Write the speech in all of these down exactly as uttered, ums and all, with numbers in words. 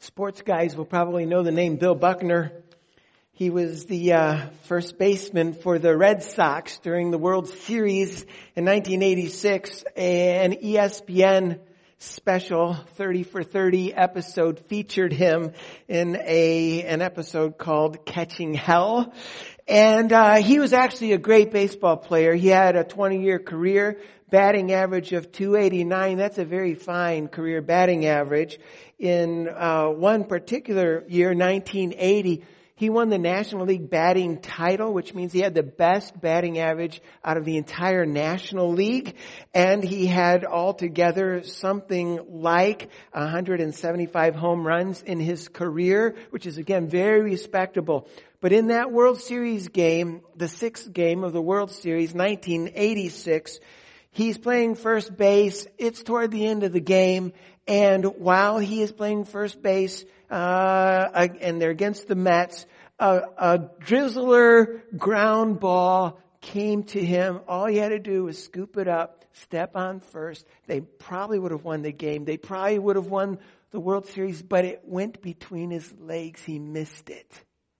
Sports guys will probably know the name Bill Buckner. He was the uh, first baseman for the Red Sox during the World Series in nineteen eighty-six. An E S P N special thirty for thirty episode featured him in a an episode called Catching Hell. And uh, he was actually a great baseball player. He had a twenty-year career, batting average of two eighty-nine. That's a very fine career batting average. In uh, one particular year, nineteen eighty, he won the National League batting title, which means he had the best batting average out of the entire National League. And he had altogether something like one hundred seventy-five home runs in his career, which is, again, very respectable. But in that World Series game, the sixth game of the World Series, nineteen eighty-six, he's playing first base. It's toward the end of the game. And while he is playing first base, uh, and they're against the Mets, a, a drizzler ground ball came to him. All he had to do was scoop it up, step on first. They probably would have won the game. They probably would have won the World Series, but it went between his legs. He missed it.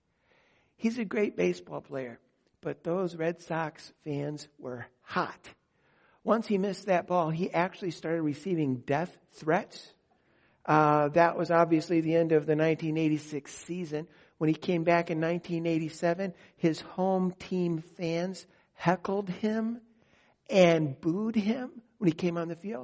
He's a great baseball player, but those Red Sox fans were hot. Once he missed that ball, he actually started receiving death threats. Uh, that was obviously the end of the nineteen eighty-six season. When he came back in nineteen eighty-seven, his home team fans heckled him and booed him when he came on the field.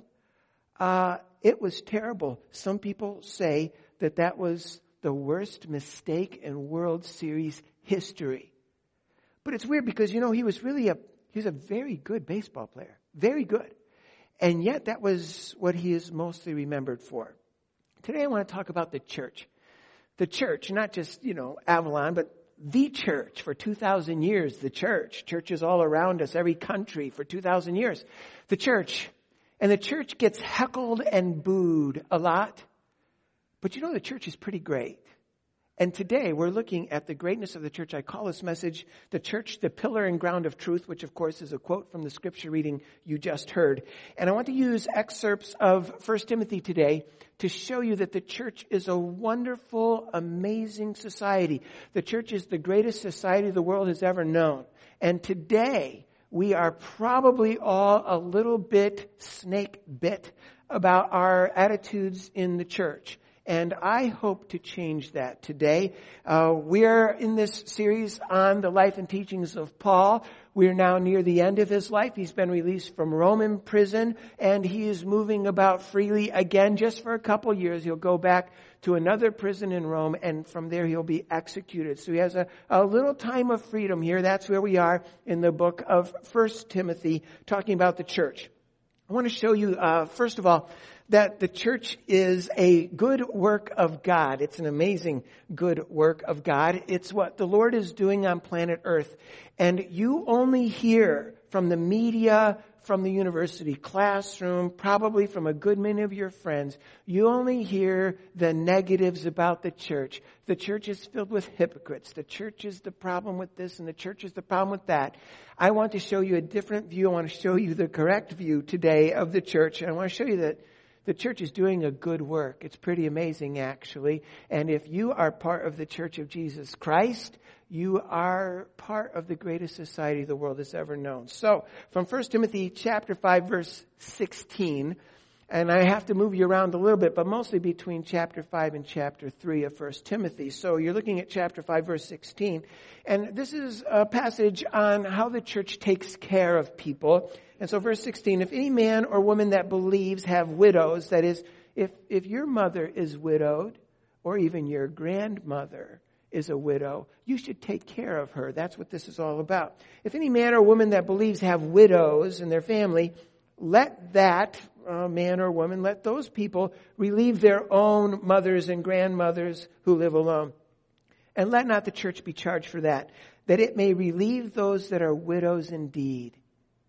Uh, it was terrible. Some people say that that was the worst mistake in World Series history. But it's weird because, you know, he was really a, he was a very good baseball player. Very good. And yet that was what he is mostly remembered for. Today I want to talk about the church. The church, not just, you know, Avalon, but the church for two thousand years. The church. Churches all around us, every country for two thousand years. The church. And the church gets heckled and booed a lot. But you know, the church is pretty great. And today we're looking at the greatness of the church. I call this message, the church, the pillar and ground of truth, which of course is a quote from the scripture reading you just heard. And I want to use excerpts of First Timothy today to show you that the church is a wonderful, amazing society. The church is the greatest society the world has ever known. And today we are probably all a little bit snake bit about our attitudes in the church. And I hope to change that today. Uh, we're in this series on the life and teachings of Paul. We're now near the end of his life. He's been released from Roman prison, and he is moving about freely again just for a couple years. He'll go back to another prison in Rome, and from there he'll be executed. So he has a, a little time of freedom here. That's where we are in the book of First Timothy, talking about the church. I want to show you, uh, first of all, that the church is a good work of God. It's an amazing good work of God. It's what the Lord is doing on planet Earth. And you only hear from the media, from the university classroom, probably from a good many of your friends, you only hear the negatives about the church. The church is filled with hypocrites. The church is the problem with this and the church is the problem with that. I want to show you a different view. I want to show you the correct view today of the church. And I want to show you that the church is doing a good work. It's pretty amazing, actually. And if you are part of the Church of Jesus Christ, you are part of the greatest society the world has ever known. So, from First Timothy chapter five, verse sixteen, and I have to move you around a little bit, but mostly between chapter five and chapter three of First Timothy. So, you're looking at chapter five, verse sixteen. And this is a passage on how the church takes care of people. And so verse sixteen, if any man or woman that believes have widows, that is, if, if your mother is widowed, or even your grandmother is a widow, you should take care of her. That's what this is all about. If any man or woman that believes have widows in their family, let that uh, man or woman, let those people relieve their own mothers and grandmothers who live alone. And let not the church be charged for that, that it may relieve those that are widows indeed.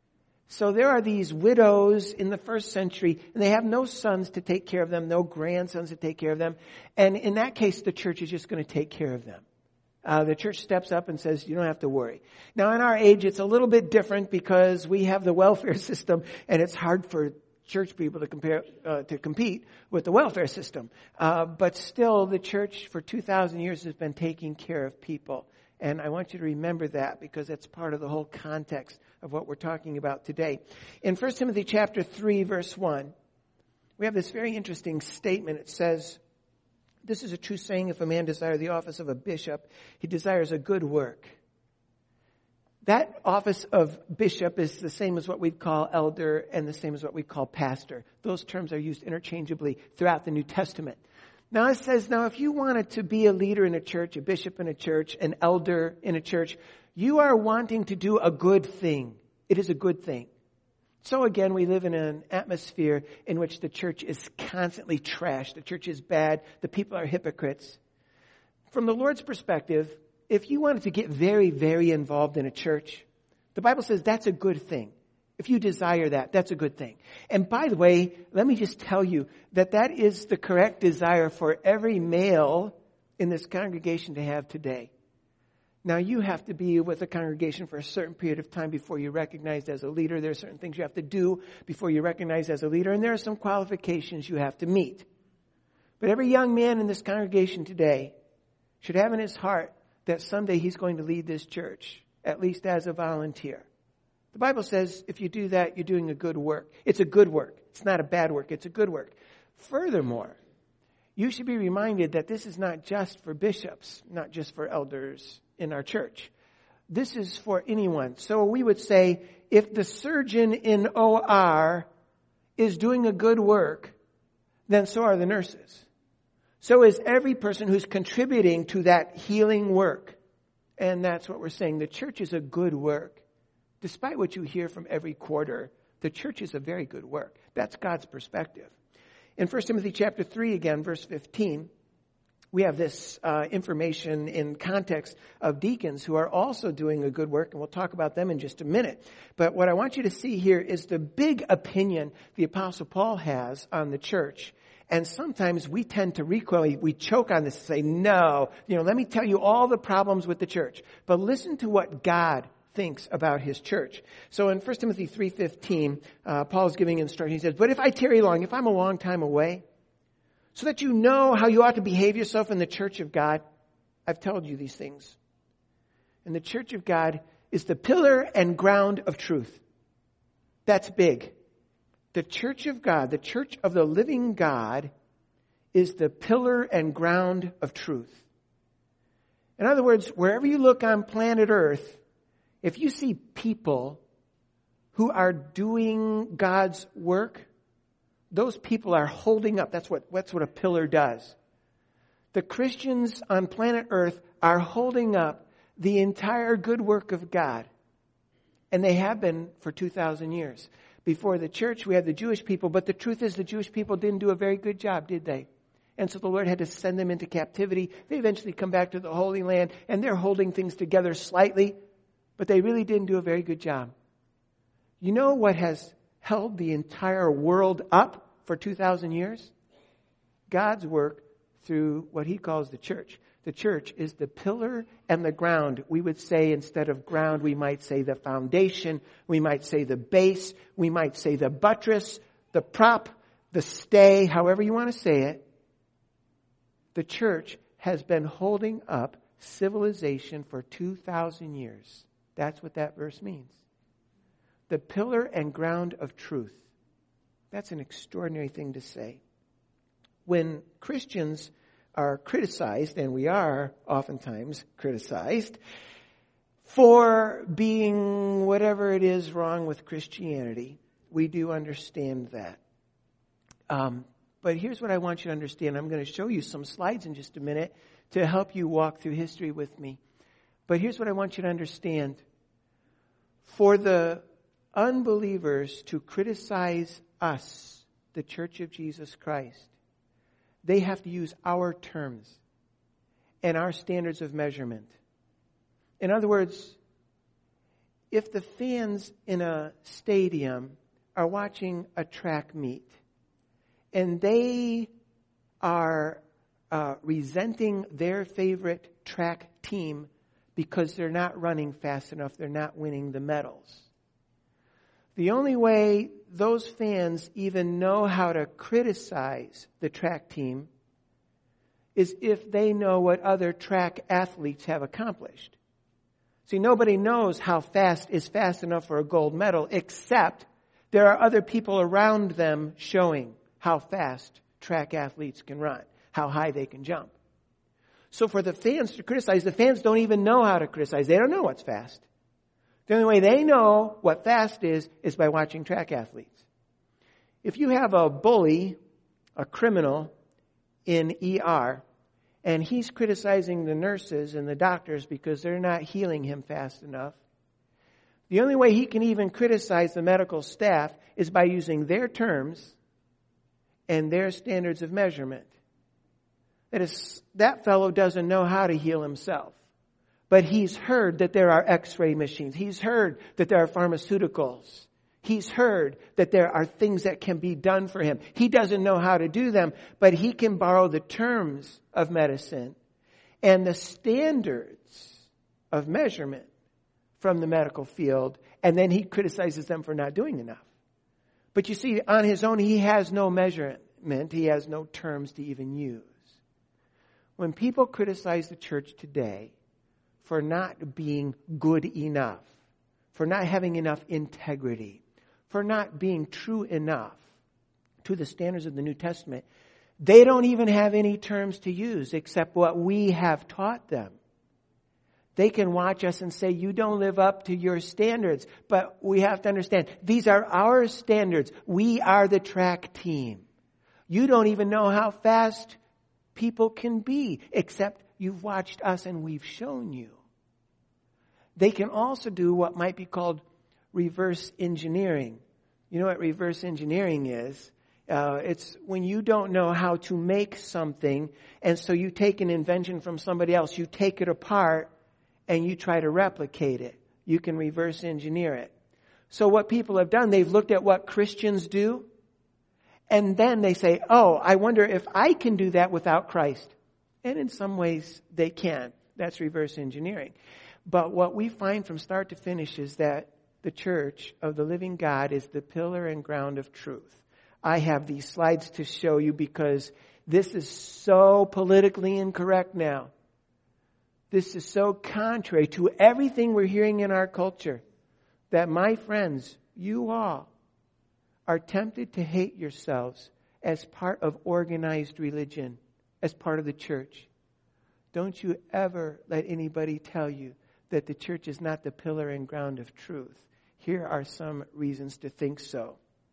So there are these widows in the first century, and they have no sons to take care of them, no grandsons to take care of them. And in that case, the church is just going to take care of them. Uh, the church steps up and says, you don't have to worry. Now, in our age, it's a little bit different because we have the welfare system, and it's hard for church people to compare uh, to compete with the welfare system. Uh, but still, the church for two thousand years has been taking care of people. And I want you to remember that because that's part of the whole context of what we're talking about today. In First Timothy chapter three, verse one, we have this very interesting statement. It says, "This is a true saying, if a man desire the office of a bishop, he desires a good work." That office of bishop is the same as what we'd call elder and the same as what we call pastor. Those terms are used interchangeably throughout the New Testament. Now it says, now if you wanted to be a leader in a church, a bishop in a church, an elder in a church, you are wanting to do a good thing. It is a good thing. So again, we live in an atmosphere in which the church is constantly trashed. The church is bad. The people are hypocrites. From the Lord's perspective, if you wanted to get very, very involved in a church, the Bible says that's a good thing. If you desire that, that's a good thing. And by the way, let me just tell you that that is the correct desire for every male in this congregation to have today. Now, you have to be with a congregation for a certain period of time before you're recognized as a leader. There are certain things you have to do before you're recognized as a leader, and there are some qualifications you have to meet. But every young man in this congregation today should have in his heart that someday he's going to lead this church, at least as a volunteer. The Bible says if you do that, you're doing a good work. It's a good work. It's not a bad work. It's a good work. Furthermore, you should be reminded that this is not just for bishops, not just for elders in our church. This is for anyone. So we would say if the surgeon in O R is doing a good work, then so are the nurses. So is every person who's contributing to that healing work. And that's what we're saying. The church is a good work. Despite what you hear from every quarter, the church is a very good work. That's God's perspective. In First Timothy chapter three, again, verse fifteen, we have this uh, information in context of deacons who are also doing a good work, and we'll talk about them in just a minute. But what I want you to see here is the big opinion the Apostle Paul has on the church. And sometimes we tend to recoil, we choke on this and say, no, you know, let me tell you all the problems with the church. But listen to what God thinks about his church. So in First Timothy three fifteen, uh, Paul is giving instruction. He says, but if I tarry long, if I'm a long time away, so that you know how you ought to behave yourself in the church of God, I've told you these things. And the church of God is the pillar and ground of truth. That's big. The church of God, the church of the living God, is the pillar and ground of truth. In other words, wherever you look on planet Earth, if you see people who are doing God's work, those people are holding up. That's what, that's what a pillar does. The Christians on planet Earth are holding up the entire good work of God. And they have been for two thousand years. Before the church, we had the Jewish people, but the truth is the Jewish people didn't do a very good job, did they? And so the Lord had to send them into captivity. They eventually come back to the Holy Land, and they're holding things together slightly, but they really didn't do a very good job. You know what has held the entire world up for two thousand years? God's work through what he calls the church. The church is the pillar and the ground. We would say instead of ground, we might say the foundation. We might say the base. We might say the buttress, the prop, the stay, however you want to say it. The church has been holding up civilization for two thousand years. That's what that verse means. The pillar and ground of truth. That's an extraordinary thing to say. When Christians are criticized, and we are oftentimes criticized, for being whatever it is wrong with Christianity, we do understand that. Um, but here's what I want you to understand. I'm going to show you some slides in just a minute to help you walk through history with me. But here's what I want you to understand. For the unbelievers to criticize us, the Church of Jesus Christ, they have to use our terms and our standards of measurement. In other words, if the fans in a stadium are watching a track meet and they are uh, resenting their favorite track team because they're not running fast enough, they're not winning the medals, the only way those fans even know how to criticize the track team is if they know what other track athletes have accomplished. See, nobody knows how fast is fast enough for a gold medal, except there are other people around them showing how fast track athletes can run, how high they can jump. So for the fans to criticize, the fans don't even know how to criticize. They don't know what's fast. The only way they know what fast is, is by watching track athletes. If you have a bully, a criminal in E R, and he's criticizing the nurses and the doctors because they're not healing him fast enough, the only way he can even criticize the medical staff is by using their terms and their standards of measurement. That is, that fellow doesn't know how to heal himself. But he's heard that there are x-ray machines. He's heard that there are pharmaceuticals. He's heard that there are things that can be done for him. He doesn't know how to do them, but he can borrow the terms of medicine and the standards of measurement from the medical field, and then he criticizes them for not doing enough. But you see, on his own, he has no measurement. He has no terms to even use. When people criticize the church today for not being good enough, for not having enough integrity, for not being true enough to the standards of the New Testament, they don't even have any terms to use except what we have taught them. They can watch us and say, you don't live up to your standards. But we have to understand, these are our standards. We are the track team. You don't even know how fast people can be, except you've watched us and we've shown you. They can also do what might be called reverse engineering. You know what reverse engineering is? Uh, it's when you don't know how to make something, and so you take an invention from somebody else, you take it apart, and you try to replicate it. You can reverse engineer it. So what people have done, they've looked at what Christians do, and then they say, oh, I wonder if I can do that without Christ. And in some ways, they can. That's reverse engineering. But what we find from start to finish is that the church of the living God is the pillar and ground of truth. I have these slides to show you because this is so politically incorrect now. This is so contrary to everything we're hearing in our culture that, my friends, you all are tempted to hate yourselves as part of organized religion, as part of the church. Don't you ever let anybody tell you that the church is not the pillar and ground of truth. Here are some reasons to think so.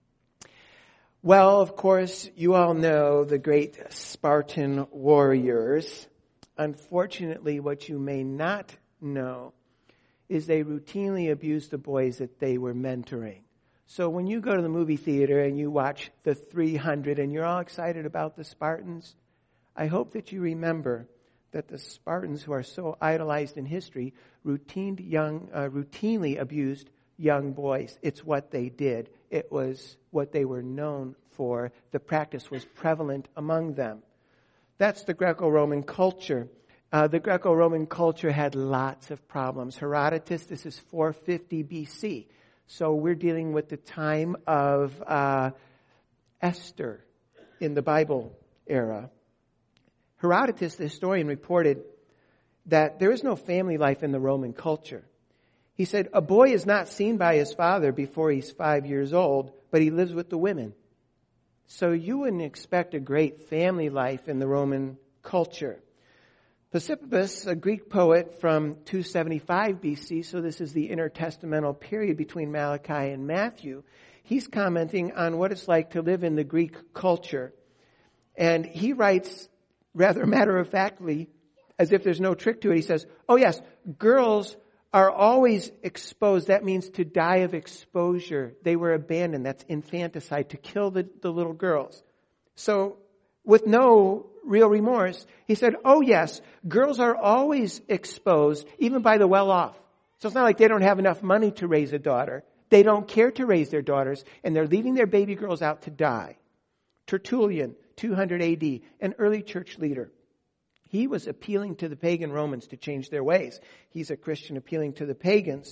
Well, of course, you all know the great Spartan warriors. Unfortunately, what you may not know is they routinely abused the boys that they were mentoring. So when you go to the movie theater and you watch the three hundred and you're all excited about the Spartans, I hope that you remember that the Spartans, who are so idolized in history, routine young, uh, routinely abused young boys. It's what they did. It was what they were known for. The practice was prevalent among them. That's the Greco-Roman culture. Uh, the Greco-Roman culture had lots of problems. Herodotus, this is four fifty B C. So we're dealing with the time of uh, Esther in the Bible era. Herodotus, the historian, reported that there is no family life in the Roman culture. He said, a boy is not seen by his father before he's five years old, but he lives with the women. So you wouldn't expect a great family life in the Roman culture. Pisippus, a Greek poet from two seventy-five B C, so this is the intertestamental period between Malachi and Matthew, he's commenting on what it's like to live in the Greek culture. And he writes rather matter-of-factly, as if there's no trick to it, he says, oh yes, girls are always exposed. That means to die of exposure. They were abandoned. That's infanticide, to kill the, the little girls. So with no real remorse, he said, oh yes, girls are always exposed, even by the well-off. So it's not like they don't have enough money to raise a daughter. They don't care to raise their daughters, and they're leaving their baby girls out to die. Tertullian, two hundred A D, an early church leader. He was appealing to the pagan Romans to change their ways. He's a Christian appealing to the pagans.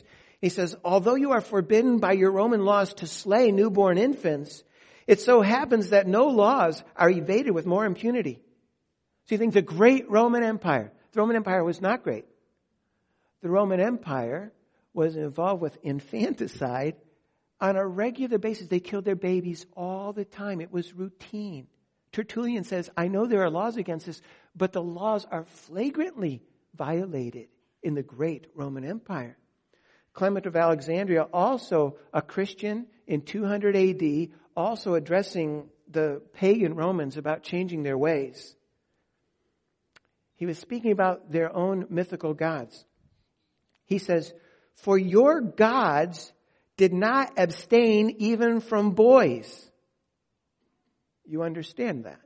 He says, although you are forbidden by your Roman laws to slay newborn infants, it so happens that no laws are evaded with more impunity. So you think the great Roman Empire, the Roman Empire was not great. The Roman Empire was involved with infanticide on a regular basis. They killed their babies all the time. It was routine. Tertullian says, I know there are laws against this, but the laws are flagrantly violated in the great Roman Empire. Clement of Alexandria, also a Christian in two hundred A D, also addressing the pagan Romans about changing their ways. He was speaking about their own mythical gods. He says, for your gods did not abstain even from boys. You understand that?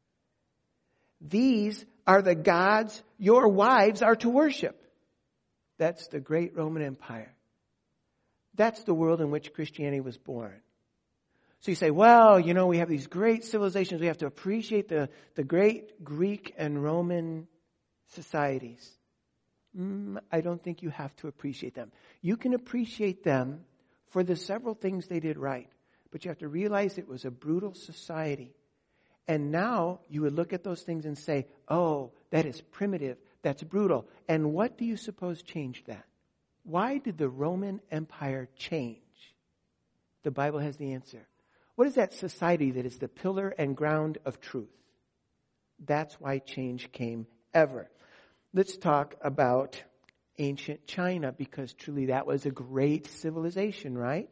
These are the gods your wives are to worship. That's the great Roman Empire. That's the world in which Christianity was born. So you say, well, you know, we have these great civilizations. We have to appreciate the, the great Greek and Roman societies. Mm, I don't think you have to appreciate them. You can appreciate them for the several things they did right. But you have to realize it was a brutal society. And now you would look at those things and say, oh, that is primitive. That's brutal. And what do you suppose changed that? Why did the Roman Empire change? The Bible has the answer. What is that society that is the pillar and ground of truth? That's why change came ever. Let's talk about ancient China, because truly that was a great civilization, right?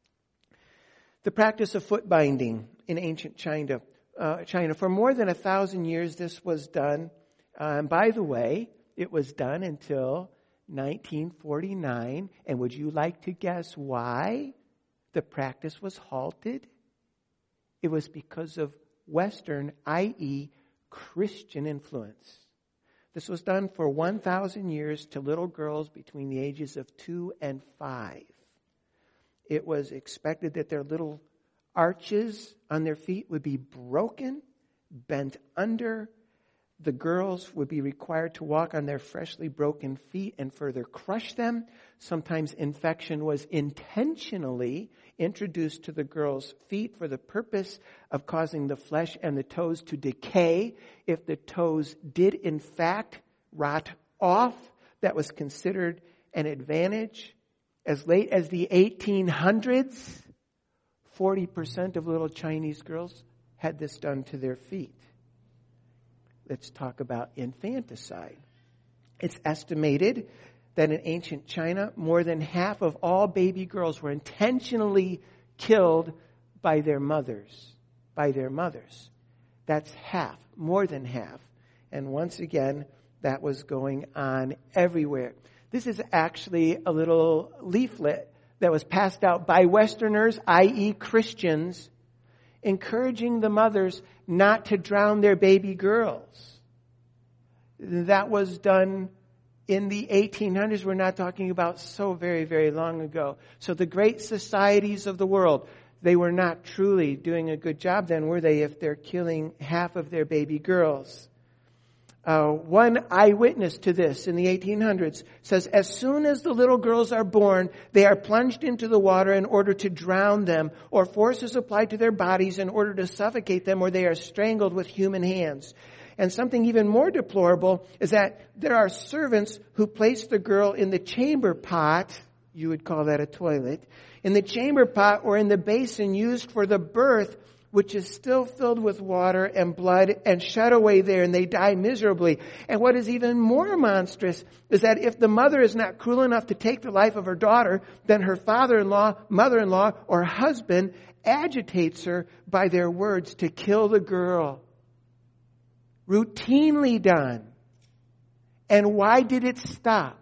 The practice of foot binding in ancient China. Uh, China. For more than a thousand years this was done. Uh, and by the way, it was done until nineteen forty-nine. And would you like to guess why the practice was halted? It was because of Western, that is Christian influence. This was done for one thousand years to little girls between the ages of two and five. It was expected that their little arches on their feet would be broken, bent under. The girls would be required to walk on their freshly broken feet and further crush them. Sometimes infection was intentionally introduced to the girls' feet for the purpose of causing the flesh and the toes to decay. If the toes did in fact rot off, that was considered an advantage. As late as the eighteen hundreds, forty percent of little Chinese girls had this done to their feet. Let's talk about infanticide. It's estimated that in ancient China, more than half of all baby girls were intentionally killed by their mothers. By their mothers. That's half, more than half. And once again, that was going on everywhere. This is actually a little leaflet that was passed out by Westerners, that is Christians, encouraging the mothers not to drown their baby girls. That was done in the eighteen hundreds. We're not talking about so very, very long ago. So the great societies of the world, they were not truly doing a good job then, were they, if they're killing half of their baby girls? Uh, one eyewitness to this in the eighteen hundreds says, as soon as the little girls are born, they are plunged into the water in order to drown them, or force is applied to their bodies in order to suffocate them, or they are strangled with human hands. And something even more deplorable is that there are servants who place the girl in the chamber pot, you would call that a toilet, in the chamber pot or in the basin used for the birth, which is still filled with water and blood, and shut away there, and they die miserably. And what is even more monstrous is that if the mother is not cruel enough to take the life of her daughter, then her father-in-law, mother-in-law, or husband agitates her by their words to kill the girl. Routinely done. And why did it stop?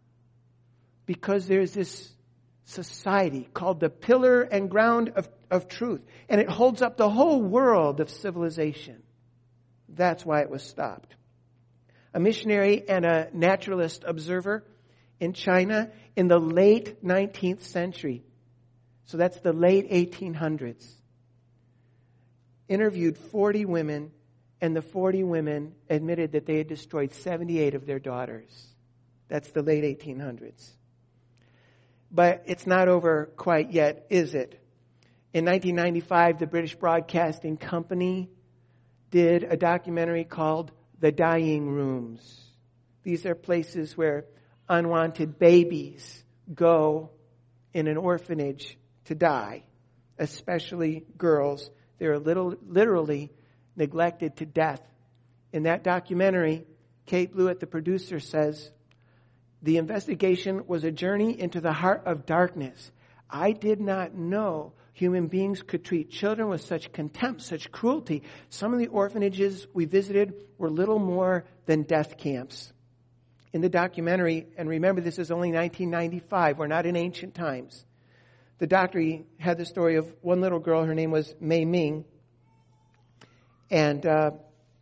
Because there's this society called the pillar and ground of, of truth. And it holds up the whole world of civilization. That's why it was stopped. A missionary and a naturalist observer in China in the late nineteenth century, so that's the late eighteen hundreds, interviewed forty women, and the forty women admitted that they had destroyed seventy-eight of their daughters. That's the late eighteen hundreds. But it's not over quite yet, is it? In nineteen ninety-five, the British Broadcasting Company did a documentary called The Dying Rooms. These are places where unwanted babies go in an orphanage to die, especially girls. They're little, literally neglected to death. In that documentary, Kate Blewett, the producer, says, the investigation was a journey into the heart of darkness. I did not know human beings could treat children with such contempt, such cruelty. Some of the orphanages we visited were little more than death camps. In the documentary, and remember this is only nineteen ninety-five, we're not in ancient times. The doctor had the story of one little girl, her name was Mei Ming. And uh,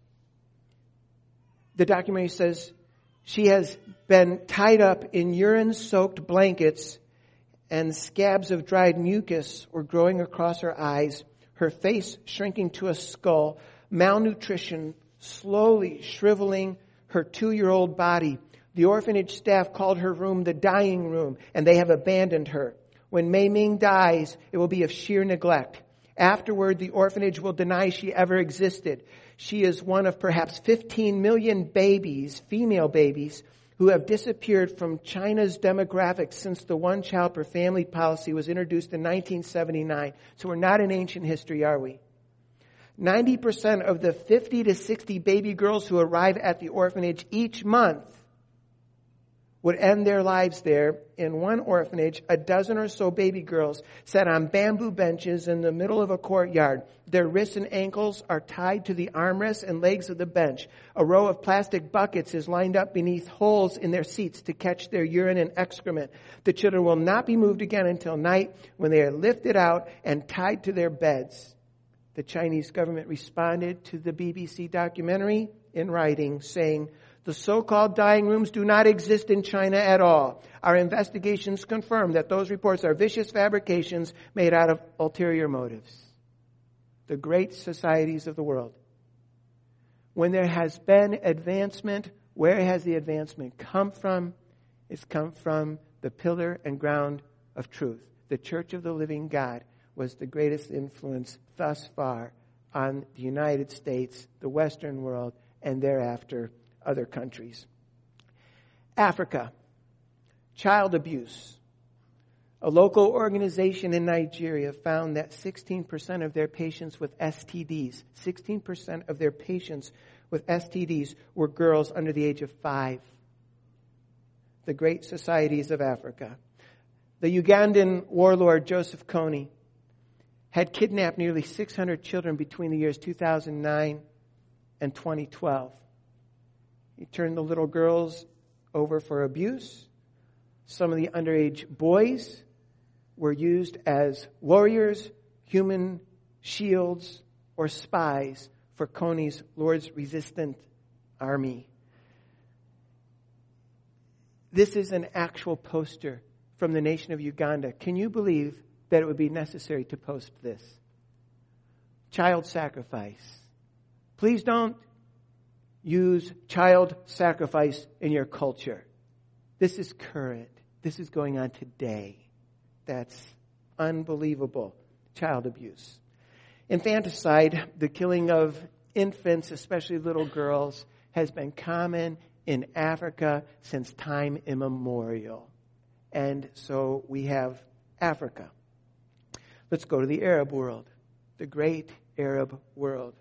the documentary says she has been tied up in urine-soaked blankets and scabs of dried mucus were growing across her eyes, her face shrinking to a skull, malnutrition slowly shriveling her two-year-old body. The orphanage staff called her room the dying room, and they have abandoned her. When Mei Ming dies, it will be of sheer neglect. Afterward, the orphanage will deny she ever existed. She is one of perhaps fifteen million babies, female babies, who have disappeared from China's demographics since the one-child per family policy was introduced in nineteen seventy-nine. So we're not in ancient history, are we? ninety percent of the fifty to sixty baby girls who arrive at the orphanage each month would end their lives there. In one orphanage, a dozen or so baby girls sat on bamboo benches in the middle of a courtyard. Their wrists and ankles are tied to the armrests and legs of the bench. A row of plastic buckets is lined up beneath holes in their seats to catch their urine and excrement. The children will not be moved again until night, when they are lifted out and tied to their beds. The Chinese government responded to the B B C documentary in writing, saying, the so-called dying rooms do not exist in China at all. Our investigations confirm that those reports are vicious fabrications made out of ulterior motives. The great societies of the world. When there has been advancement, where has the advancement come from? It's come from the pillar and ground of truth. The Church of the Living God was the greatest influence thus far on the United States, the Western world, and thereafter other countries. Africa, child abuse. A local organization in Nigeria found that sixteen percent of their patients with S T Ds, sixteen percent of their patients with S T Ds were girls under the age of five. The great societies of Africa. The Ugandan warlord Joseph Kony had kidnapped nearly six hundred children between the years two thousand nine and twenty twelve. He turned the little girls over for abuse. Some of the underage boys were used as warriors, human shields, or spies for Kony's Lord's resistant army. This is an actual poster from the nation of Uganda. Can you believe that it would be necessary to post this? Child sacrifice. Please don't use child sacrifice in your culture. This is current. This is going on today. That's unbelievable. Child abuse. Infanticide, the killing of infants, especially little girls, has been common in Africa since time immemorial. And so we have Africa. Let's go to the Arab world, the great Arab world.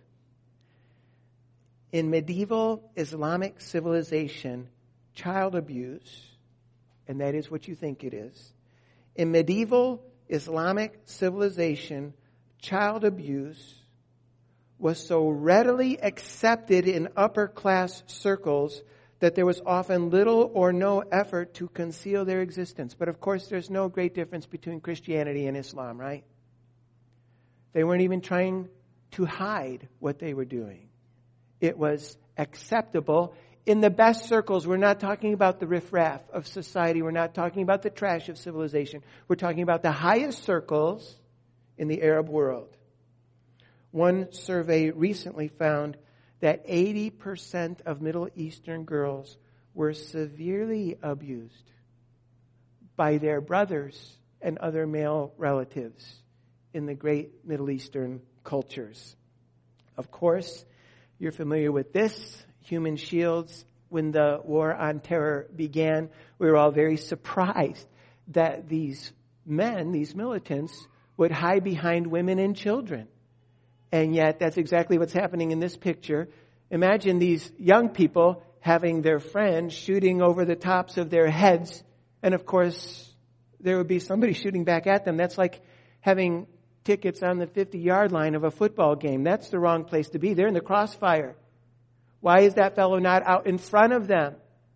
In medieval Islamic civilization, child abuse, and that is what you think it is. In medieval Islamic civilization, child abuse was so readily accepted in upper class circles that there was often little or no effort to conceal their existence. But of course, there's no great difference between Christianity and Islam, right? They weren't even trying to hide what they were doing. It was acceptable in the best circles. We're not talking about the riffraff of society. We're not talking about the trash of civilization. We're talking about the highest circles in the Arab world. One survey recently found that eighty percent of Middle Eastern girls were severely abused by their brothers and other male relatives in the great Middle Eastern cultures. Of course, you're familiar with this. Human shields. When the war on terror began, we were all very surprised that these men, these militants, would hide behind women and children. And yet, that's exactly what's happening in this picture. Imagine these young people having their friends shooting over the tops of their heads. And of course, there would be somebody shooting back at them. That's like having tickets on the fifty-yard line of a football game. That's the wrong place to be. They're in the crossfire. Why is that fellow not out in front of them?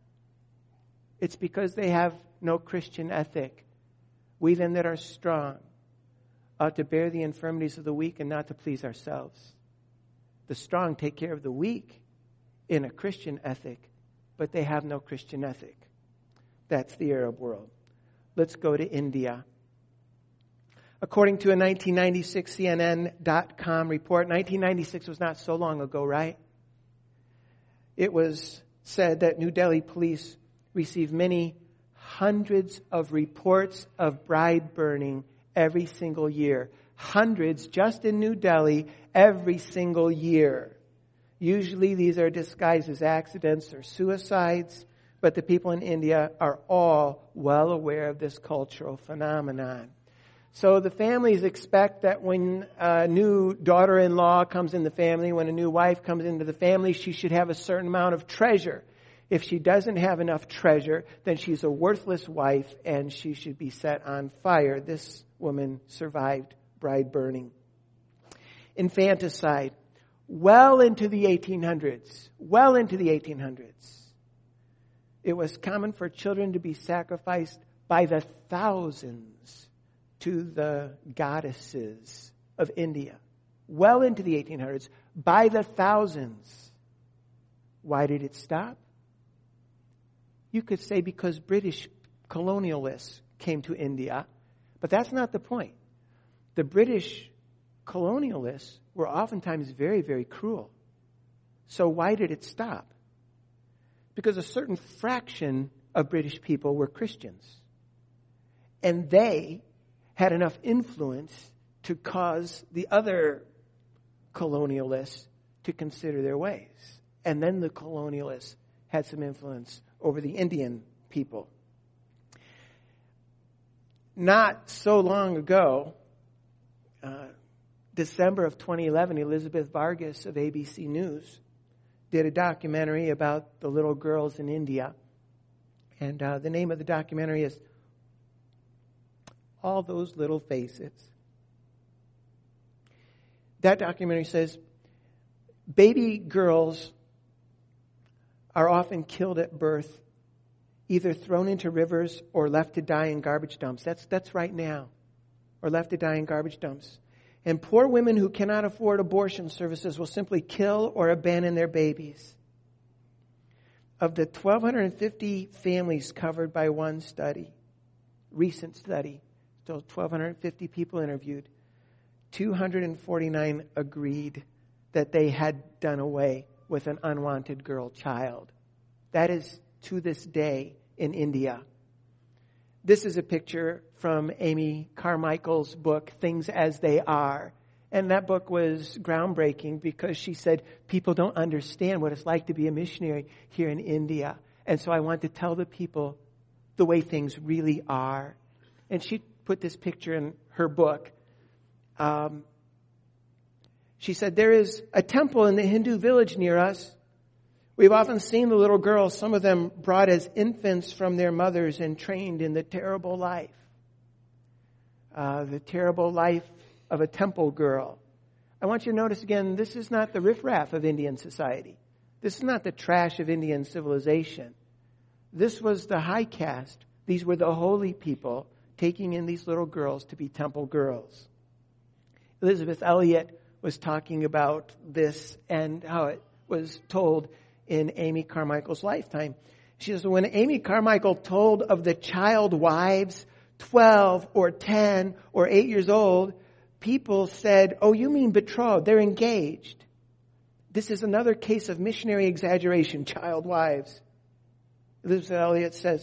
It's because they have no Christian ethic. We then that are strong ought to bear the infirmities of the weak and not to please ourselves. The strong take care of the weak in a Christian ethic, but they have no Christian ethic. That's the Arab world. Let's go to India. According to a nineteen ninety-six C N N dot com report, nineteen ninety-six was not so long ago, right? It was said that New Delhi police received many hundreds of reports of bride burning every single year. Hundreds just in New Delhi every single year. Usually these are disguised as accidents or suicides, but the people in India are all well aware of this cultural phenomenon. So the families expect that when a new daughter-in-law comes in the family, when a new wife comes into the family, she should have a certain amount of treasure. If she doesn't have enough treasure, then she's a worthless wife and she should be set on fire. This woman survived bride burning. Infanticide. Well into the eighteen hundreds. Well into the eighteen hundreds. It was common for children to be sacrificed by the thousands to the goddesses of India. Well into the eighteen hundreds. By the thousands. Why did it stop? You could say because British colonialists came to India, but that's not the point. The British colonialists were oftentimes very, very cruel. So why did it stop? Because a certain fraction of British people were Christians. And they had enough influence to cause the other colonialists to consider their ways. And then the colonialists had some influence over the Indian people. Not so long ago, uh, December of twenty eleven, Elizabeth Vargas of A B C News did a documentary about the little girls in India. And uh, the name of the documentary is All Those Little Faces. That documentary says baby girls are often killed at birth, either thrown into rivers or left to die in garbage dumps. That's that's right now. Or left to die in garbage dumps. And poor women who cannot afford abortion services will simply kill or abandon their babies. Of the one thousand two hundred fifty families covered by one study, recent study, so one thousand two hundred fifty people interviewed, two hundred forty-nine agreed that they had done away with an unwanted girl child. That is to this day in India. This is a picture from Amy Carmichael's book, Things as They Are. And that book was groundbreaking because she said, people don't understand what it's like to be a missionary here in India. And so I want to tell the people the way things really are. And she put this picture in her book. Um, she said, there is a temple in the Hindu village near us. We've often seen the little girls, some of them brought as infants from their mothers and trained in the terrible life. Uh, the terrible life of a temple girl. I want you to notice again, this is not the riffraff of Indian society. This is not the trash of Indian civilization. This was the high caste. These were the holy people taking in these little girls to be temple girls. Elizabeth Elliot was talking about this and how it was told in Amy Carmichael's lifetime. She says, when Amy Carmichael told of the child wives, twelve or ten or eight years old, people said, oh, you mean betrothed? They're engaged. This is another case of missionary exaggeration, child wives. Elizabeth Elliot says,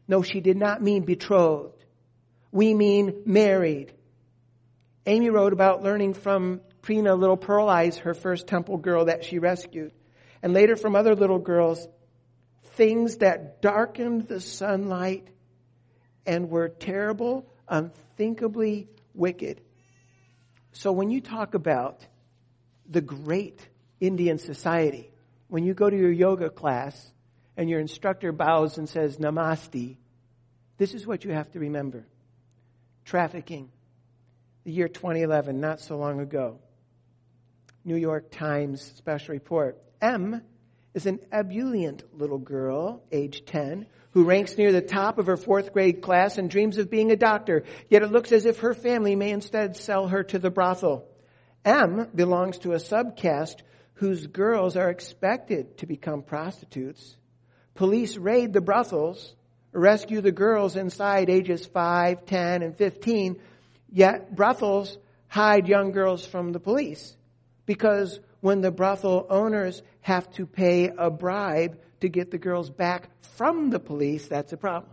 No, she did not mean betrothed. We mean married. Amy wrote about learning from Prina Little Pearl Eyes, her first temple girl that she rescued, and later from other little girls, things that darkened the sunlight and were terrible, unthinkably wicked. So when you talk about the great Indian society, when you go to your yoga class and your instructor bows and says namaste, this is what you have to remember. Trafficking. The year twenty eleven, not so long ago. New York Times special report. M is an ebullient little girl, age ten, who ranks near the top of her fourth grade class and dreams of being a doctor. Yet it looks as if her family may instead sell her to the brothel. M belongs to a subcaste whose girls are expected to become prostitutes. Police raid the brothels, rescue the girls inside ages five, ten, and fifteen, yet brothels hide young girls from the police. Because when the brothel owners have to pay a bribe to get the girls back from the police, that's a problem.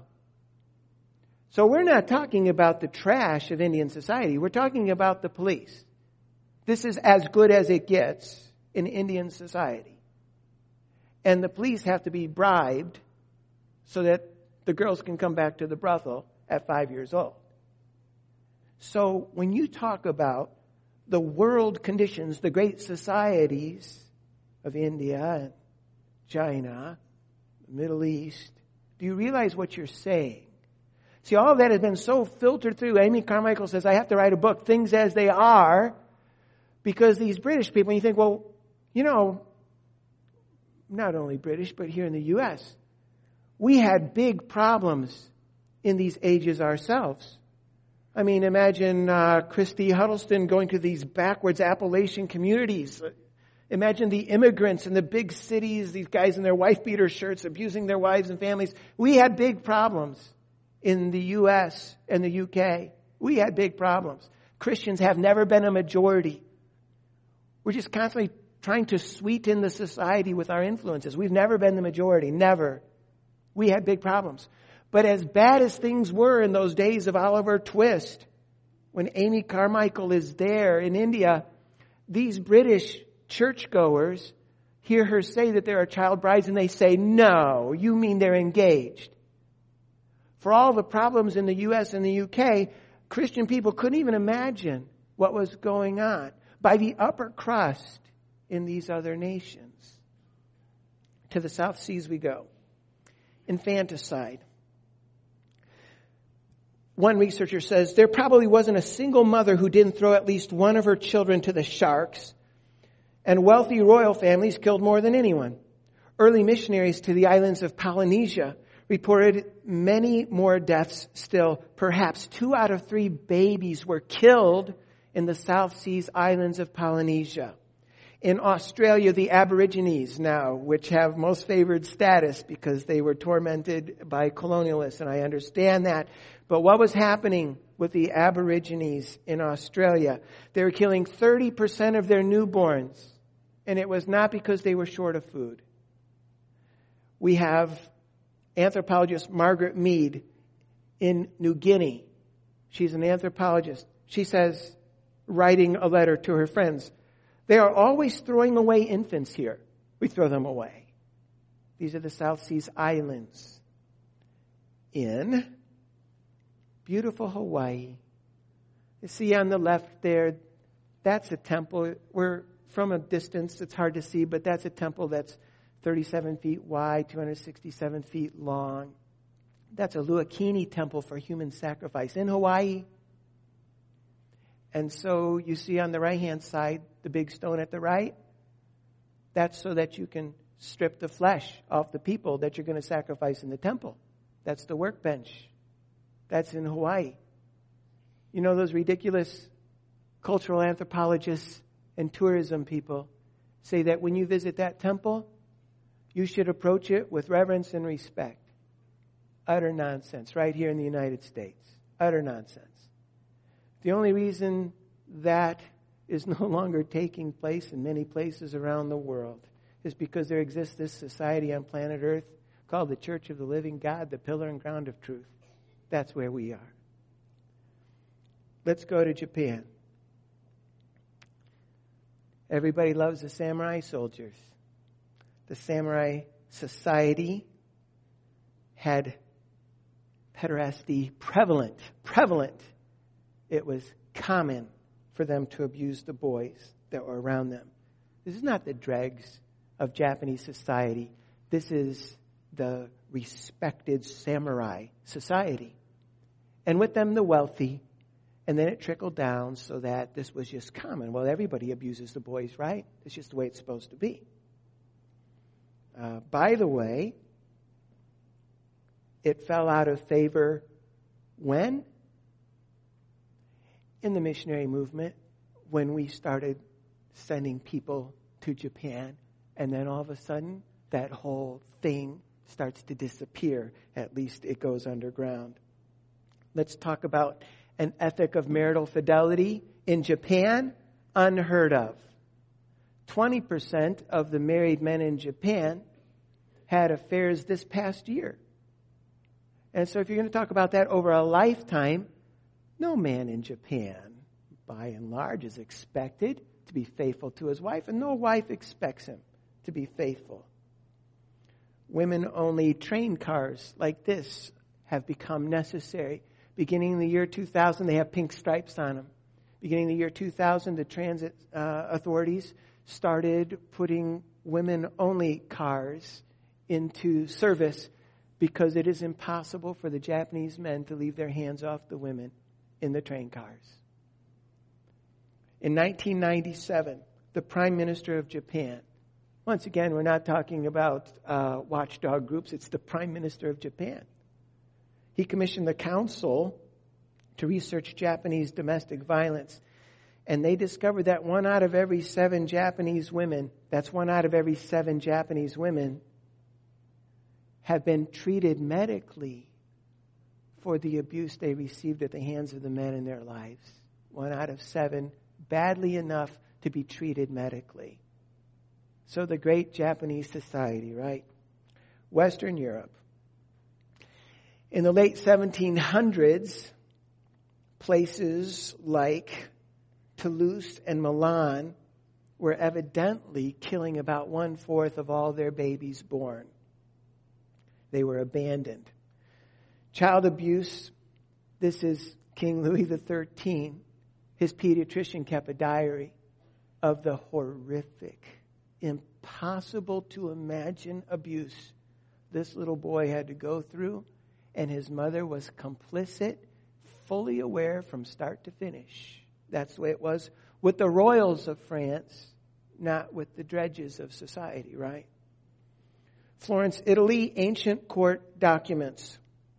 So we're not talking about the trash of Indian society. We're talking about the police. This is as good as it gets in Indian society. And the police have to be bribed so that the girls can come back to the brothel at five years old. So when you talk about the world conditions, the great societies of India and China, the Middle East, do you realize what you're saying? See, all of that has been so filtered through. Amy Carmichael says, I have to write a book, Things as They Are, because these British people, and you think, well, you know, not only British, but here in the U S, we had big problems in these ages ourselves. I mean, imagine uh, Christy Huddleston going to these backwards Appalachian communities. Imagine the immigrants in the big cities, these guys in their wife-beater shirts abusing their wives and families. We had big problems in the U S and the U K. We had big problems. Christians have never been a majority. We're just constantly trying to sweeten the society with our influences. We've never been the majority. Never. We had big problems. But as bad as things were in those days of Oliver Twist, when Amy Carmichael is there in India, these British churchgoers hear her say that there are child brides, and they say, no, you mean they're engaged. For all the problems in the U S and the U K, Christian people couldn't even imagine what was going on by the upper crust in these other nations. To the South Seas we go. Infanticide. One researcher says there probably wasn't a single mother who didn't throw at least one of her children to the sharks, and wealthy royal families killed more than anyone. Early missionaries to the islands of Polynesia reported many more deaths still. Perhaps two out of three babies were killed in the South Seas islands of Polynesia. In Australia, the Aborigines now, which have most favored status because they were tormented by colonialists, and I understand that. But what was happening with the Aborigines in Australia? They were killing thirty percent of their newborns, and it was not because they were short of food. We have anthropologist Margaret Mead in New Guinea. She's an anthropologist. She says, writing a letter to her friends, they are always throwing away infants here. We throw them away. These are the South Seas islands. In beautiful Hawaii. You see on the left there, that's a temple. We're from a distance, it's hard to see, but that's a temple that's thirty-seven feet wide, two hundred sixty-seven feet long. That's a Luakini temple for human sacrifice in Hawaii. And so you see on the right-hand side, the big stone at the right, that's so that you can strip the flesh off the people that you're going to sacrifice in the temple. That's the workbench. That's in Hawaii. You know, those ridiculous cultural anthropologists and tourism people say that when you visit that temple, you should approach it with reverence and respect. Utter nonsense, right here in the United States. Utter nonsense. The only reason that is no longer taking place in many places around the world is because there exists this society on planet Earth called the Church of the Living God, the pillar and ground of truth. That's where we are. Let's go to Japan. Everybody loves the samurai soldiers. The samurai society had pederasty prevalent, prevalent. It was common for them to abuse the boys that were around them. This is not the dregs of Japanese society. This is the respected samurai society. And with them, the wealthy. And then it trickled down so that this was just common. Well, everybody abuses the boys, right? It's just the way it's supposed to be. Uh, by the way, it fell out of favor when? In the missionary movement, when we started sending people to Japan, and then all of a sudden, that whole thing starts to disappear. At least it goes underground. Let's talk about an ethic of marital fidelity in Japan, unheard of. twenty percent of the married men in Japan had affairs this past year. And so if you're going to talk about that over a lifetime, no man in Japan, by and large, is expected to be faithful to his wife, and no wife expects him to be faithful. Women-only train cars like this have become necessary. Beginning in the year two thousand, they have pink stripes on them. Beginning in the year two thousand, the transit uh, authorities started putting women-only cars into service because it is impossible for the Japanese men to leave their hands off the women in the train cars. In nineteen ninety-seven, the Prime Minister of Japan, once again, we're not talking about uh, watchdog groups, it's the Prime Minister of Japan. He commissioned the council to research Japanese domestic violence. And they discovered that one out of every seven Japanese women, that's one out of every seven Japanese women, have been treated medically for the abuse they received at the hands of the men in their lives. One out of seven, badly enough to be treated medically. So the great Japanese society, right? Western Europe. In the late seventeen hundreds, places like Toulouse and Milan were evidently killing about one-fourth of all their babies born. They were abandoned. Child abuse, this is King Louis the thirteenth. His pediatrician kept a diary of the horrific, impossible to imagine abuse this little boy had to go through. And his mother was complicit, fully aware from start to finish. That's the way it was with the royals of France, not with the dredges of society, right? Florence, Italy, ancient court documents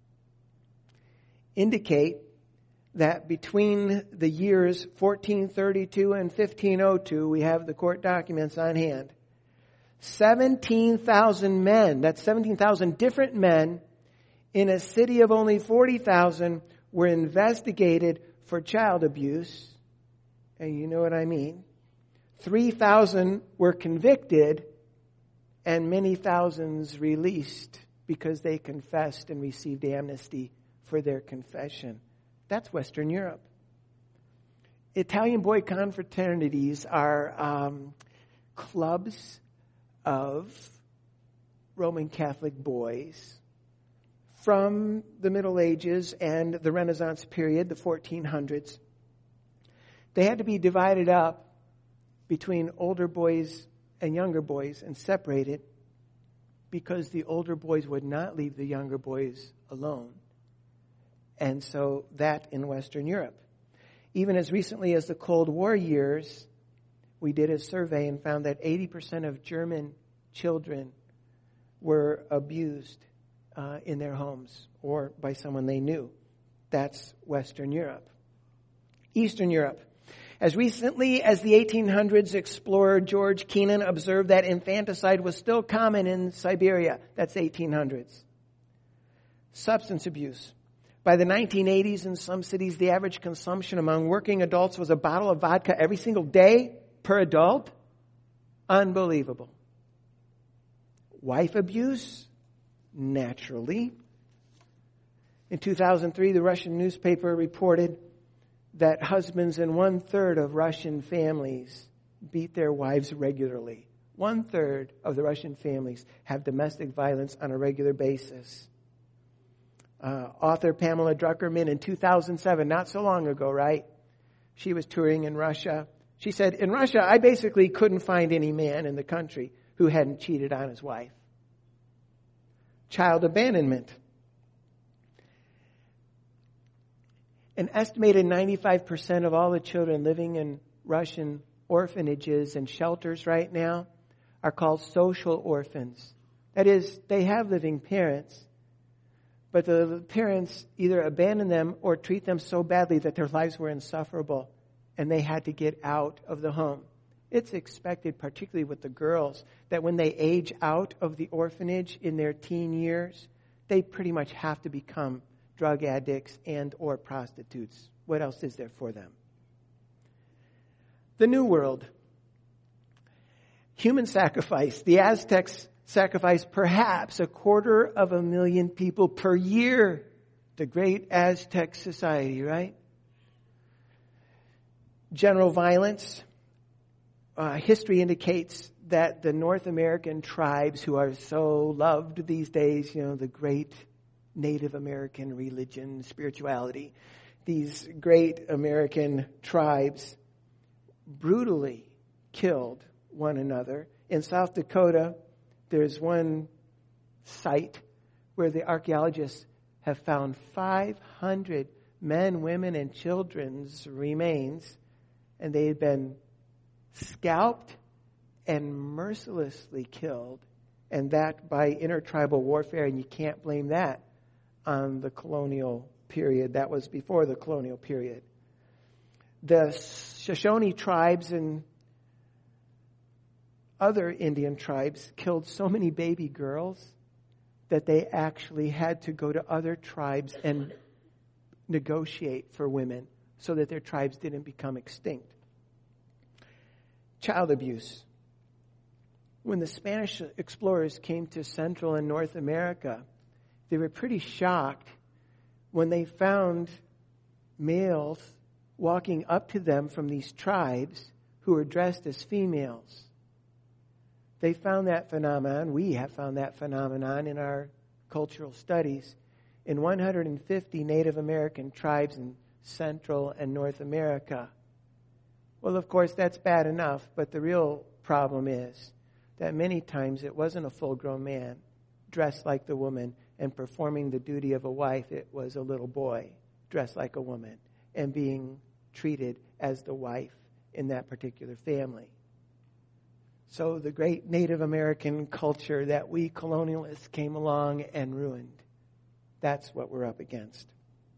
indicate that between the years fourteen thirty-two and fifteen oh two, we have the court documents on hand, seventeen thousand men, that's seventeen thousand different men, in a city of only forty thousand were investigated for child abuse. And you know what I mean. three thousand were convicted and many thousands released because they confessed and received amnesty for their confession. That's Western Europe. Italian boy confraternities are um, clubs of Roman Catholic boys from the Middle Ages and the Renaissance period, the fourteen hundreds. They had to be divided up between older boys and younger boys and separated because the older boys would not leave the younger boys alone. And so that in Western Europe. Even as recently as the Cold War years, we did a survey and found that eighty percent of German children were abused Uh, in their homes or by someone they knew. That's Western Europe. Eastern Europe. As recently as the eighteen hundreds, explorer George Kennan observed that infanticide was still common in Siberia. That's eighteen hundreds. Substance abuse. By the nineteen eighties, in some cities, the average consumption among working adults was a bottle of vodka every single day per adult. Unbelievable. Wife abuse. naturally. In two thousand three, the Russian newspaper reported that husbands in one-third of Russian families beat their wives regularly. One-third of the Russian families have domestic violence on a regular basis. Uh, author Pamela Druckerman in two thousand seven, not so long ago, right? She was touring in Russia. She said, in Russia, I basically couldn't find any man in the country who hadn't cheated on his wife. Child abandonment. An estimated ninety-five percent of all the children living in Russian orphanages and shelters right now are called social orphans. That is, they have living parents, but the parents either abandon them or treat them so badly that their lives were insufferable and they had to get out of the home. It's expected, particularly with the girls, that when they age out of the orphanage in their teen years, they pretty much have to become drug addicts and or prostitutes. What else is there for them? The New World. Human sacrifice. The Aztecs sacrificed perhaps a quarter of a million people per year. The great Aztec society, right? General violence. Uh, history indicates that the North American tribes who are so loved these days, you know, the great Native American religion, spirituality, these great American tribes brutally killed one another. In South Dakota, there's one site where the archaeologists have found five hundred men, women, and children's remains, and they had been scalped and mercilessly killed, and that by intertribal warfare, and you can't blame that on the colonial period. That was before the colonial period. The Shoshone tribes and other Indian tribes killed so many baby girls that they actually had to go to other tribes and negotiate for women so that their tribes didn't become extinct. Child abuse. When the Spanish explorers came to Central and North America, they were pretty shocked when they found males walking up to them from these tribes who were dressed as females. They found that phenomenon, we have found that phenomenon in our cultural studies, in one hundred fifty Native American tribes in Central and North America. Well, of course, that's bad enough, but the real problem is that many times it wasn't a full-grown man dressed like the woman and performing the duty of a wife. It was a little boy dressed like a woman and being treated as the wife in that particular family. So the great Native American culture that we colonialists came along and ruined, that's what we're up against.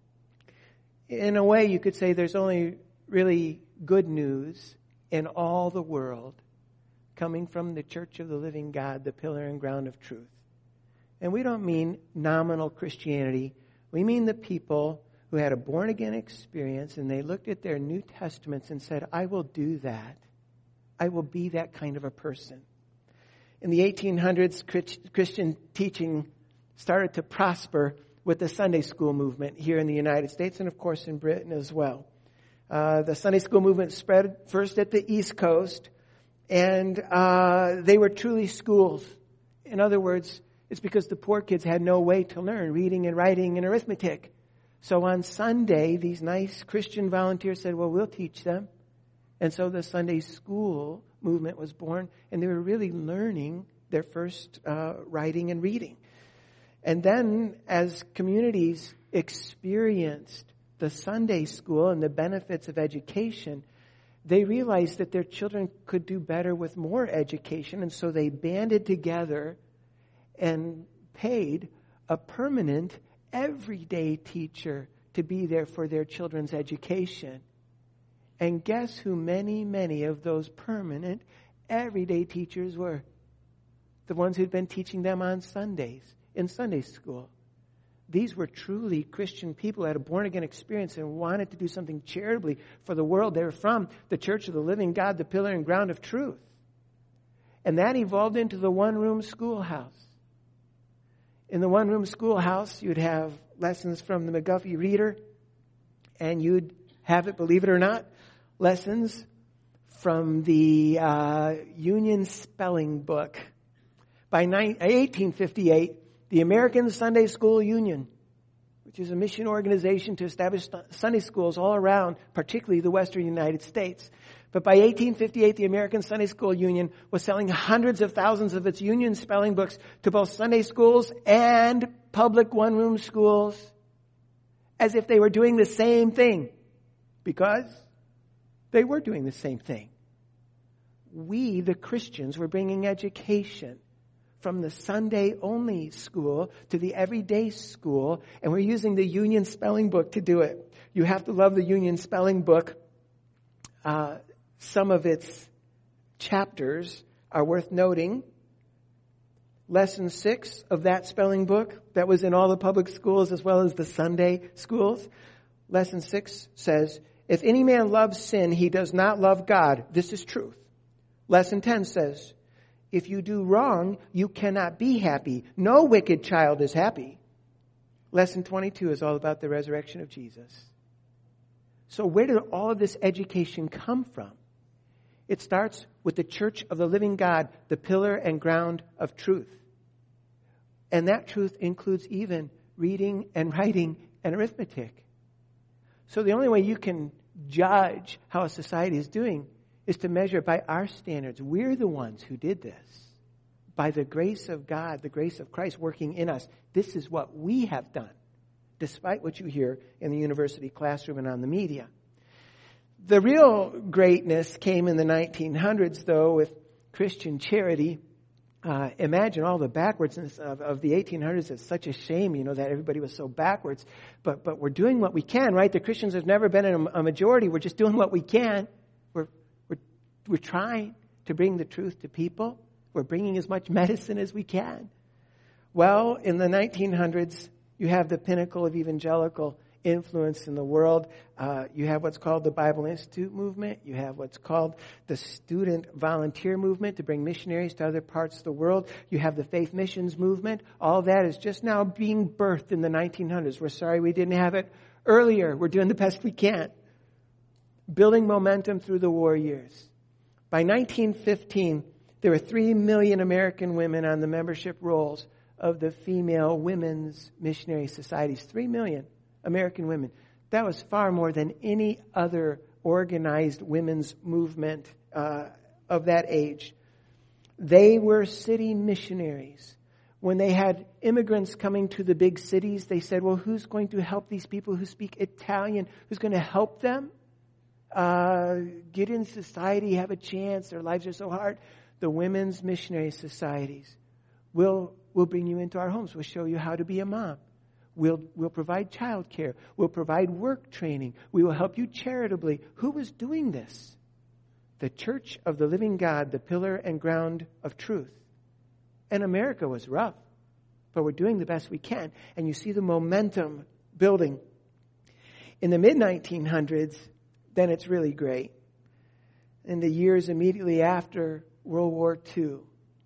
In a way, you could say there's only really good news in all the world coming from the Church of the Living God, the pillar and ground of truth. And we don't mean nominal Christianity. We mean the people who had a born-again experience and they looked at their New Testaments and said, I will do that. I will be that kind of a person. In the eighteen hundreds, Christian teaching started to prosper with the Sunday school movement here in the United States and, of course, in Britain as well. Uh, the Sunday school movement spread first at the East Coast, and uh, they were truly schools. In other words, it's because the poor kids had no way to learn reading and writing and arithmetic. So on Sunday, these nice Christian volunteers said, well, we'll teach them. And so the Sunday school movement was born, and they were really learning their first uh, writing and reading. And then as communities experienced the Sunday school and the benefits of education, they realized that their children could do better with more education, and so they banded together and paid a permanent, everyday teacher to be there for their children's education. And guess who many, many of those permanent, everyday teachers were? The ones who'd been teaching them on Sundays, in Sunday school. These were truly Christian people who had a born-again experience and wanted to do something charitably for the world. They were from the Church of the Living God, the pillar and ground of truth. And that evolved into the one-room schoolhouse. In the one-room schoolhouse, you'd have lessons from the McGuffey Reader, and you'd have it, believe it or not, lessons from the uh, Union Spelling Book. By eighteen fifty-eight, the American Sunday School Union, which is a mission organization to establish Sunday schools all around, particularly the western United States. But by eighteen fifty-eight, the American Sunday School Union was selling hundreds of thousands of its Union spelling books to both Sunday schools and public one-room schools, as if they were doing the same thing, because they were doing the same thing. We, the Christians, were bringing education from the Sunday-only school to the everyday school, and we're using the Union Spelling Book to do it. You have to love the Union Spelling Book. Uh, some of its chapters are worth noting. Lesson six of that spelling book that was in all the public schools as well as the Sunday schools. Lesson six says, if any man loves sin, he does not love God. This is truth. Lesson ten says, if you do wrong, you cannot be happy. No wicked child is happy. Lesson twenty-two is all about the resurrection of Jesus. So where did all of this education come from? It starts with the Church of the Living God, the pillar and ground of truth. And that truth includes even reading and writing and arithmetic. So the only way you can judge how a society is doing is to measure it by our standards. We're the ones who did this. By the grace of God, the grace of Christ working in us, this is what we have done, despite what you hear in the university classroom and on the media. The real greatness came in the nineteen hundreds, though, with Christian charity. Uh, imagine all the backwardsness of, of the eighteen hundreds. It's such a shame, you know, that everybody was so backwards. But but we're doing what we can, right? The Christians have never been in a, a majority. We're just doing what we can. We're we're we're trying to bring the truth to people. We're bringing as much medicine as we can. Well, in the nineteen hundreds, you have the pinnacle of evangelical influence in the world. Uh, you have what's called the Bible Institute movement. You have what's called the student volunteer movement to bring missionaries to other parts of the world. You have the faith missions movement. All that is just now being birthed in the nineteen hundreds. We're sorry we didn't have it earlier. We're doing the best we can. Building momentum through the war years. By nineteen fifteen, there were three million American women on the membership rolls of the female women's missionary societies. Three million American women. That was far more than any other organized women's movement uh, of that age. They were city missionaries. When they had immigrants coming to the big cities, they said, well, who's going to help these people who speak Italian? Who's going to help them uh, get in society, have a chance? Their lives are so hard. The women's missionary societies. We'll, we'll bring you into our homes. We'll show you how to be a mom. We'll, we'll provide child care. We'll provide work training. We will help you charitably. Who was doing this? The Church of the Living God, the pillar and ground of truth. And America was rough, but we're doing the best we can. And you see the momentum building. In the mid nineteen hundreds, then it's really great. In the years immediately after World War Two,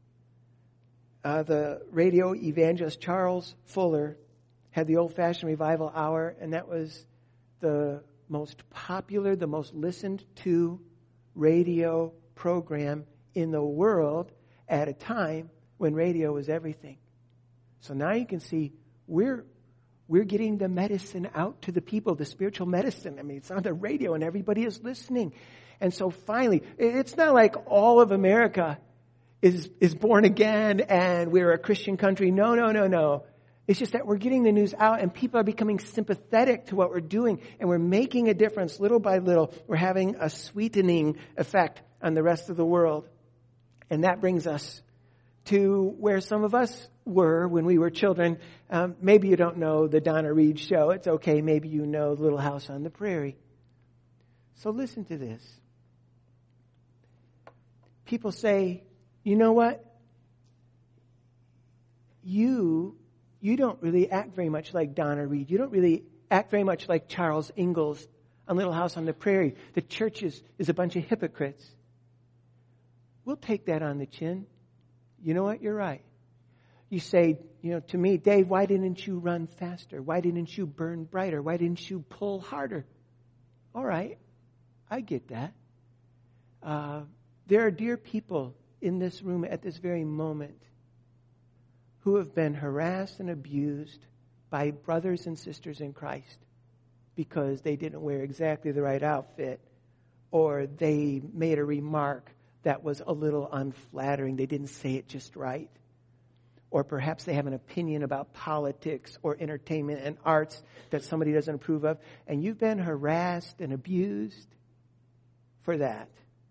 uh, the radio evangelist Charles Fuller had the old-fashioned revival hour, and that was the most popular, the most listened to radio program in the world at a time when radio was everything. So now you can see we're we're getting the medicine out to the people, the spiritual medicine. I mean, it's on the radio and everybody is listening. And so finally, it's not like all of America is is born again and we're a Christian country. No, no, no, no. It's just that we're getting the news out and people are becoming sympathetic to what we're doing and we're making a difference little by little. We're having a sweetening effect on the rest of the world. And that brings us to where some of us were when we were children. Um, maybe you don't know the Donna Reed show. It's okay. Maybe you know Little House on the Prairie. So listen to this. People say, you know what? You... You don't really act very much like Donna Reed. You don't really act very much like Charles Ingalls on Little House on the Prairie. The church is, is a bunch of hypocrites. We'll take that on the chin. You know what? You're right. You say, you know, to me, Dave, why didn't you run faster? Why didn't you burn brighter? Why didn't you pull harder? All right, I get that. Uh, there are dear people in this room at this very moment who have been harassed and abused by brothers and sisters in Christ because they didn't wear exactly the right outfit, or they made a remark that was a little unflattering. They didn't say it just right. Or perhaps they have an opinion about politics or entertainment and arts that somebody doesn't approve of. And you've been harassed and abused for that.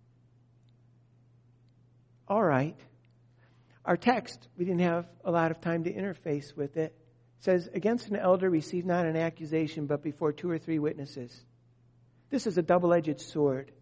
All right. Our text, we didn't have a lot of time to interface with it. It says, against an elder receive not an accusation, but before two or three witnesses. This is a double-edged sword.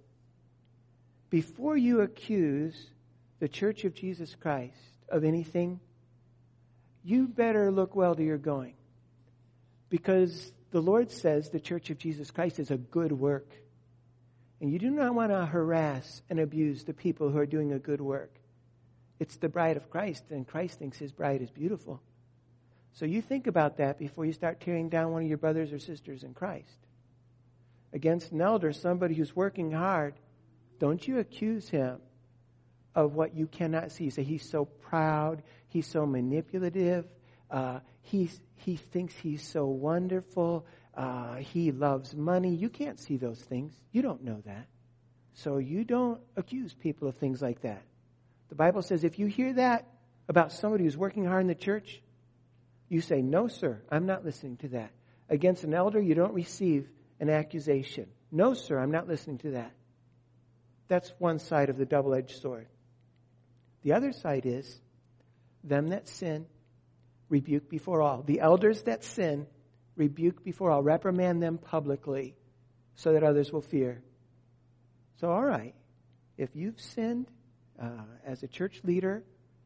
Before you accuse the Church of Jesus Christ of anything, you better look well to your going. Because the Lord says the Church of Jesus Christ is a good work. And you do not want to harass and abuse the people who are doing a good work. It's the bride of Christ, and Christ thinks his bride is beautiful. So you think about that before you start tearing down one of your brothers or sisters in Christ. Against an elder, somebody who's working hard, don't you accuse him of what you cannot see. You say he's so proud, he's so manipulative, uh, he's, he thinks he's so wonderful, uh, he loves money. You can't see those things. You don't know that. So you don't accuse people of things like that. The Bible says if you hear that about somebody who's working hard in the church, you say, no, sir, I'm not listening to that. Against an elder, you don't receive an accusation. No, sir, I'm not listening to that. That's one side of the double-edged sword. The other side is, them that sin, rebuke before all. The elders that sin, rebuke before all. Reprimand them publicly so that others will fear. So, all right, if you've sinned uh, as a church leader,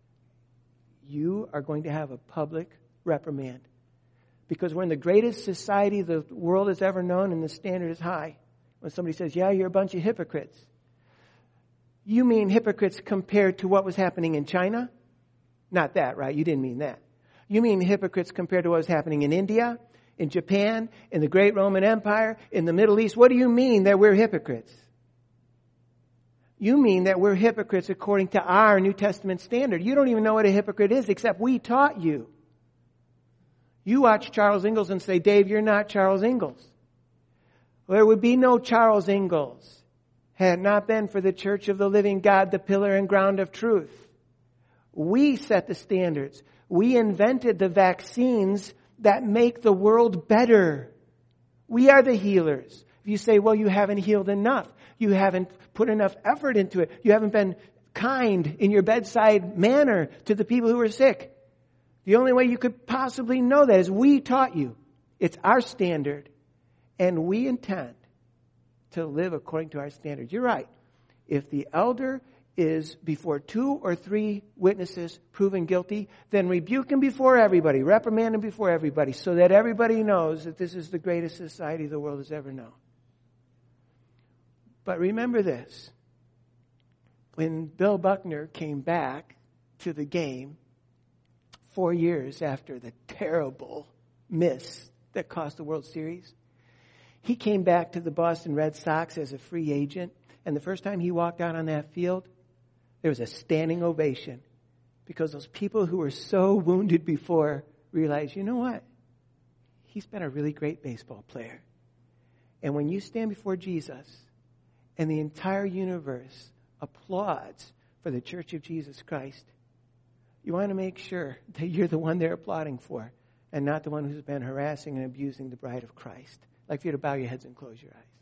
you are going to have a public reprimand. Because we're in the greatest society the world has ever known, and the standard is high. When somebody says, yeah, you're a bunch of hypocrites. You mean hypocrites compared to what was happening in China? Not that, right? You didn't mean that. You mean hypocrites compared to what was happening in India, in Japan, in the great Roman Empire, in the Middle East? What do you mean that we're hypocrites? You mean that we're hypocrites according to our New Testament standard. You don't even know what a hypocrite is, except we taught you. You watch Charles Ingalls and say, Dave, you're not Charles Ingalls. Well, there would be no Charles Ingalls had it not been for the Church of the Living God, the pillar and ground of truth. We set the standards. We invented the vaccines that make the world better. We are the healers. If you say, well, you haven't healed enough. You haven't put enough effort into it. You haven't been kind in your bedside manner to the people who are sick. The only way you could possibly know that is we taught you. It's our standard. And we intend to live according to our standards. You're right. If the elder is before two or three witnesses proven guilty, then rebuke him before everybody. Reprimand him before everybody so that everybody knows that this is the greatest society the world has ever known. But remember this. When Bill Buckner came back to the game four years after the terrible miss that cost the World Series, he came back to the Boston Red Sox as a free agent. And the first time he walked out on that field, there was a standing ovation. Because those people who were so wounded before realized, you know what? He's been a really great baseball player. And when you stand before Jesus and the entire universe applauds for the Church of Jesus Christ, you want to make sure that you're the one they're applauding for and not the one who's been harassing and abusing the bride of Christ. I'd like for you to bow your heads and close your eyes.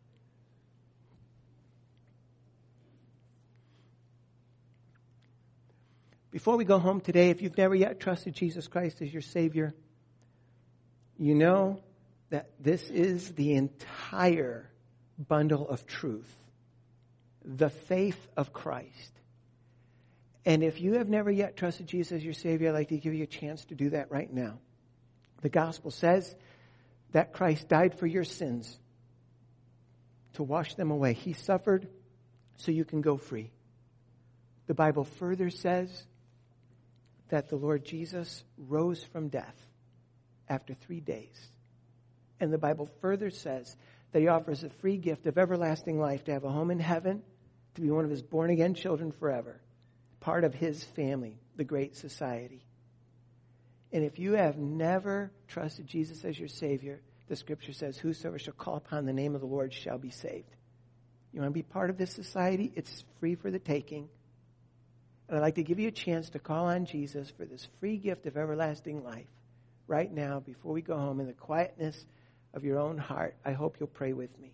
Before we go home today, if you've never yet trusted Jesus Christ as your Savior, you know that this is the entire bundle of truth, the faith of Christ. And if you have never yet trusted Jesus as your Savior, I'd like to give you a chance to do that right now. The gospel says that Christ died for your sins to wash them away. He suffered so you can go free. The Bible further says that the Lord Jesus rose from death after three days. And the Bible further says that he offers a free gift of everlasting life to have a home in heaven, to be one of his born-again children forever, part of his family, the great society. And if you have never trusted Jesus as your Savior, the Scripture says, whosoever shall call upon the name of the Lord shall be saved. You want to be part of this society? It's free for the taking. And I'd like to give you a chance to call on Jesus for this free gift of everlasting life right now before we go home in the quietness of your own heart. I hope you'll pray with me.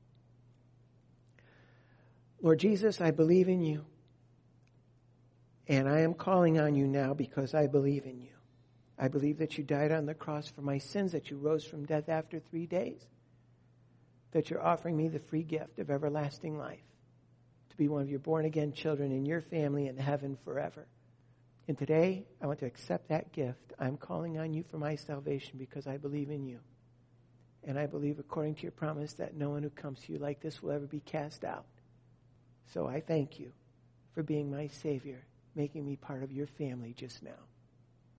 Lord Jesus, I believe in you. And I am calling on you now because I believe in you. I believe that you died on the cross for my sins, that you rose from death after three days, that you're offering me the free gift of everlasting life, to be one of your born-again children in your family in heaven forever. And today, I want to accept that gift. I'm calling on you for my salvation because I believe in you. And I believe, according to your promise, that no one who comes to you like this will ever be cast out. So I thank you for being my Savior, making me part of your family just now.